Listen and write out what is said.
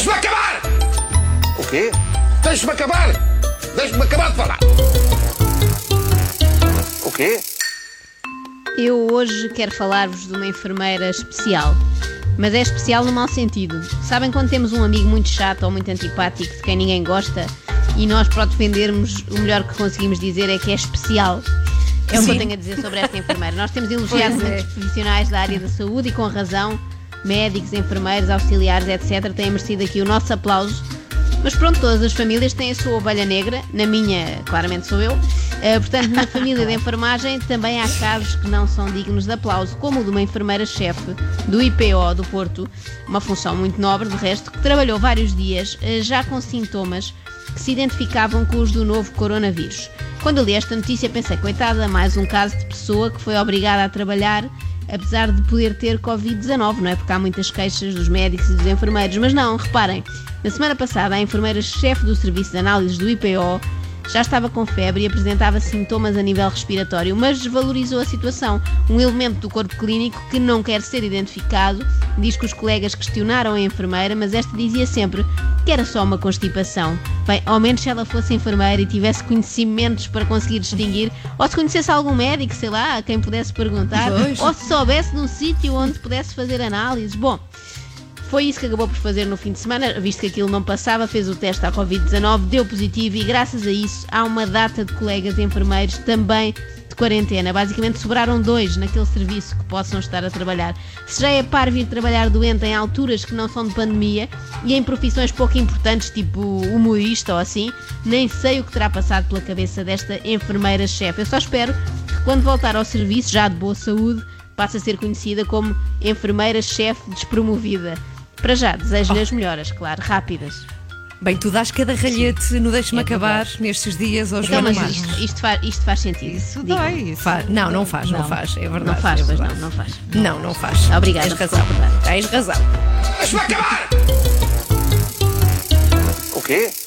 Deixa-me acabar! O quê? Deixa-me acabar! Deixa-me acabar de falar! O quê? Eu hoje quero falar-vos de uma enfermeira especial. Mas é especial no mau sentido. Sabem quando temos um amigo muito chato ou muito antipático de quem ninguém gosta e nós, para o defendermos, o melhor que conseguimos dizer é que é especial? É o que eu tenho a dizer sobre esta enfermeira. Nós temos elogiado muitos profissionais da área da saúde e com razão, médicos, enfermeiros, auxiliares, etc. têm merecido aqui o nosso aplauso. Mas pronto, todas as famílias têm a sua ovelha negra. Na minha, claramente sou eu. Portanto, na família de enfermagem também há casos que não são dignos de aplauso, como o de uma enfermeira-chefe do IPO do Porto, uma função muito nobre, de resto, que trabalhou vários dias já com sintomas que se identificavam com os do novo coronavírus. Quando li esta notícia pensei, coitada, mais um caso de pessoa que foi obrigada a trabalhar apesar de poder ter Covid-19, não é? Porque há muitas queixas dos médicos e dos enfermeiros, mas não, reparem, na semana passada a enfermeira-chefe do Serviço de Análises do IPO já estava com febre e apresentava sintomas a nível respiratório, mas desvalorizou a situação. Um elemento do corpo clínico que não quer ser identificado diz que os colegas questionaram a enfermeira, mas esta dizia sempre que era só uma constipação. Bem, ao menos se ela fosse enfermeira e tivesse conhecimentos para conseguir distinguir, ou se conhecesse algum médico, sei lá, a quem pudesse perguntar, ou se soubesse de um sítio onde pudesse fazer análises. Bom, foi isso que acabou por fazer no fim de semana, visto que aquilo não passava, fez o teste à Covid-19, deu positivo e graças a isso há uma data de colegas enfermeiros também de quarentena. Basicamente sobraram 2 naquele serviço que possam estar a trabalhar. Se já é par vir trabalhar doente em alturas que não são de pandemia e em profissões pouco importantes, tipo humorista ou assim, nem sei o que terá passado pela cabeça desta enfermeira-chefe. Eu só espero que quando voltar ao serviço, já de boa saúde, passe a ser conhecida como enfermeira-chefe despromovida. Para já, desejo-lhe as melhoras, claro, rápidas. Bem, tu dás cada ralhete no Deixa-me Acabar nestes dias ao João Mas Marques. isto faz sentido. Isso dói. Não faz, é verdade. Não faz, é pois verdade. não faz. Não faz. Obrigada Tens por razão. concordar. Tens razão. Deixa-me acabar! O quê?